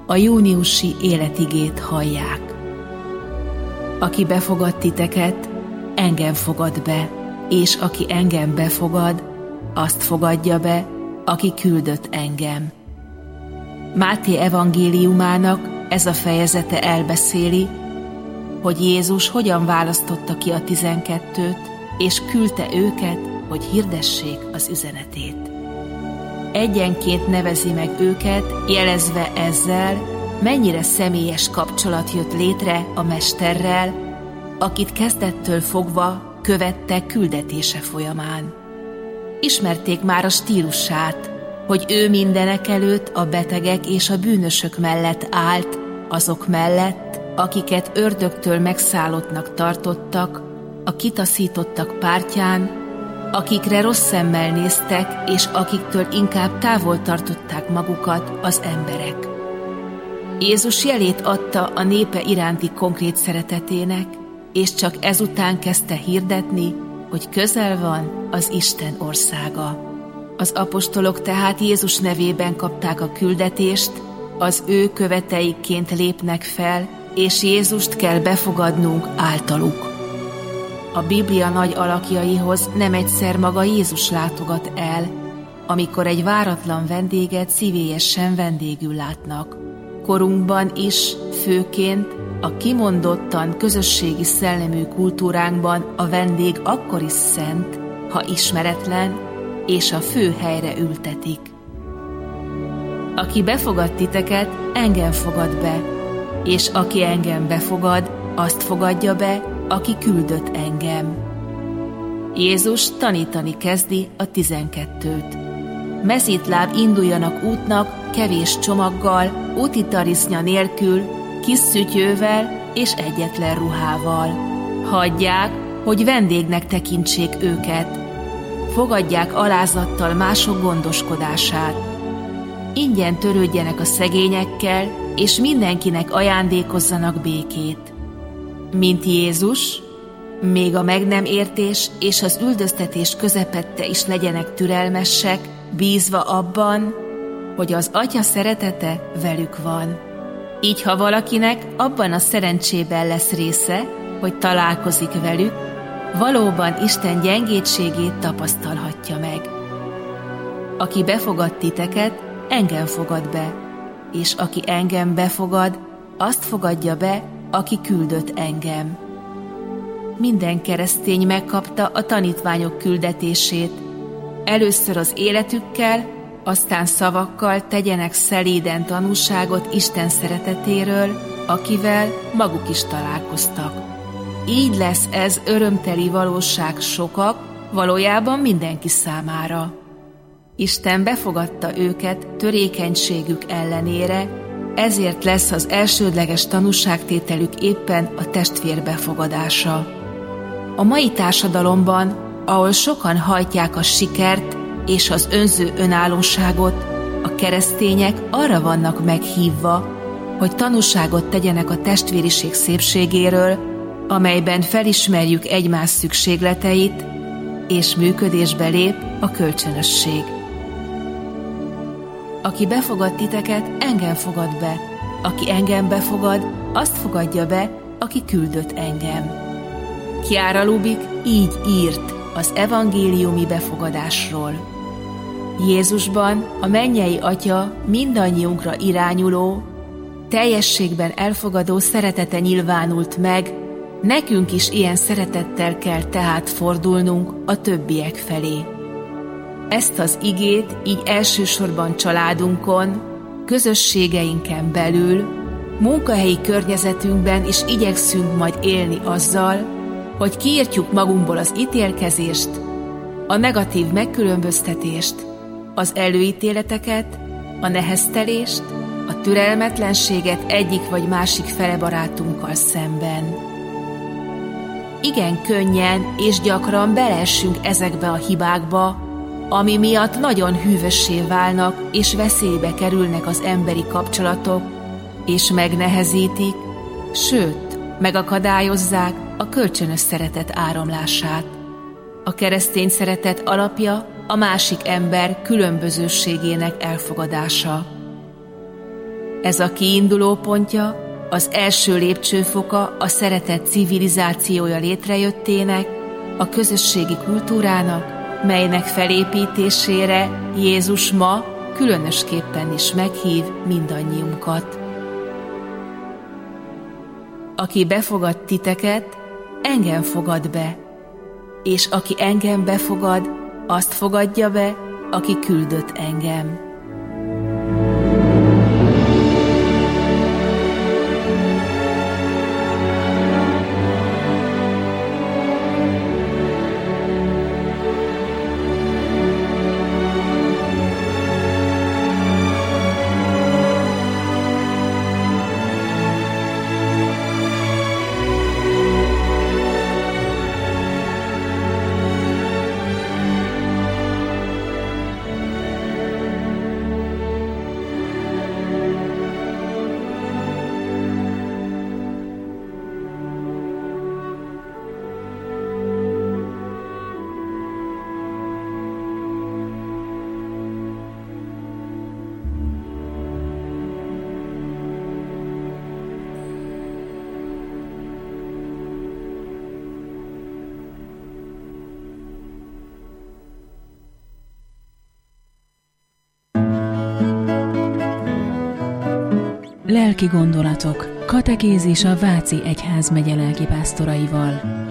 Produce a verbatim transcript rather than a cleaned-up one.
a júniusi életigét hallják. Aki befogad titeket, engem fogad be, és aki engem befogad, azt fogadja be, aki küldött engem. Máté evangéliumának ez a fejezete elbeszéli, hogy Jézus hogyan választotta ki a tizenkettőt, és küldte őket, hogy hirdessék az üzenetét. Egyenként nevezi meg őket, jelezve ezzel, mennyire személyes kapcsolat jött létre a mesterrel, akit kezdettől fogva követte küldetése folyamán. Ismerték már a stílusát, hogy ő mindenek előtt a betegek és a bűnösök mellett állt, azok mellett, akiket ördögtől megszállottnak tartottak, a kitaszítottak pártján, akikre rossz szemmel néztek, és akiktől inkább távol tartották magukat az emberek. Jézus jelét adta a népe iránti konkrét szeretetének, és csak ezután kezdte hirdetni, hogy közel van az Isten országa. Az apostolok tehát Jézus nevében kapták a küldetést, az ő követeikként lépnek fel, és Jézust kell befogadnunk általuk. A Biblia nagy alakjaihoz nem egyszer maga Jézus látogat el, amikor egy váratlan vendéget szívélyesen vendégül látnak. Korunkban is, főként a kimondottan közösségi szellemű kultúránkban a vendég akkor is szent, ha ismeretlen, és a fő helyre ültetik. Aki befogad titeket, engem fogad be, és aki engem befogad, azt fogadja be, aki küldött engem. Jézus tanítani kezdi a tizenkettőt. Mezítláb induljanak útnak, kevés csomaggal, úti tarisznya nélkül, kis szütyővel és egyetlen ruhával. Hagyják, hogy vendégnek tekintsék őket. Fogadják alázattal mások gondoskodását. Ingyen törődjenek a szegényekkel, és mindenkinek ajándékozzanak békét. Mint Jézus, még a meg nem értés és az üldöztetés közepette is legyenek türelmesek, bízva abban, hogy az Atya szeretete velük van. Így, ha valakinek abban a szerencsében lesz része, hogy találkozik velük, valóban Isten gyengétségét tapasztalhatja meg. Aki befogad titeket, engem fogad be, és aki engem befogad, azt fogadja be, aki küldött engem. Minden keresztény megkapta a tanítványok küldetését. Először az életükkel, aztán szavakkal tegyenek szelíden tanúságot Isten szeretetéről, akivel maguk is találkoztak. Így lesz ez örömteli valóság sokak, valójában mindenki számára. Isten befogadta őket törékenységük ellenére, ezért lesz az elsődleges tanúságtételük éppen a testvér befogadása. A mai társadalomban, ahol sokan hajtják a sikert és az önző önállóságot, a keresztények arra vannak meghívva, hogy tanúságot tegyenek a testvériség szépségéről, amelyben felismerjük egymás szükségleteit, és működésbe lép a kölcsönösség. Aki befogad titeket, engem fogad be. Aki engem befogad, azt fogadja be, aki küldött engem. Chiara Lubich így írt az evangéliumi befogadásról. Jézusban a mennyei Atya mindannyiunkra irányuló, teljességben elfogadó szeretete nyilvánult meg, nekünk is ilyen szeretettel kell tehát fordulnunk a többiek felé. Ezt az igét így elsősorban családunkon, közösségeinken belül, munkahelyi környezetünkben is igyekszünk majd élni azzal, hogy kiírtjuk magunkból az ítélkezést, a negatív megkülönböztetést, az előítéleteket, a neheztelést, a türelmetlenséget egyik vagy másik fele barátunkkal szemben. Igen könnyen és gyakran beleessünk ezekbe a hibákba, ami miatt nagyon hűvössé válnak és veszélybe kerülnek az emberi kapcsolatok, és megnehezítik, sőt, megakadályozzák a kölcsönös szeretet áramlását. A keresztény szeretet alapja a másik ember különbözőségének elfogadása. Ez a kiinduló pontja, az első lépcsőfoka a szeretet civilizációja létrejöttének, a közösségi kultúrának, melynek felépítésére Jézus ma különösképpen is meghív mindannyiunkat. Aki befogad titeket, engem fogad be, és aki engem befogad, azt fogadja be, aki küldött engem. Lelki gondolatok, katekézis a Váci Egyházmegye lelkipásztoraival.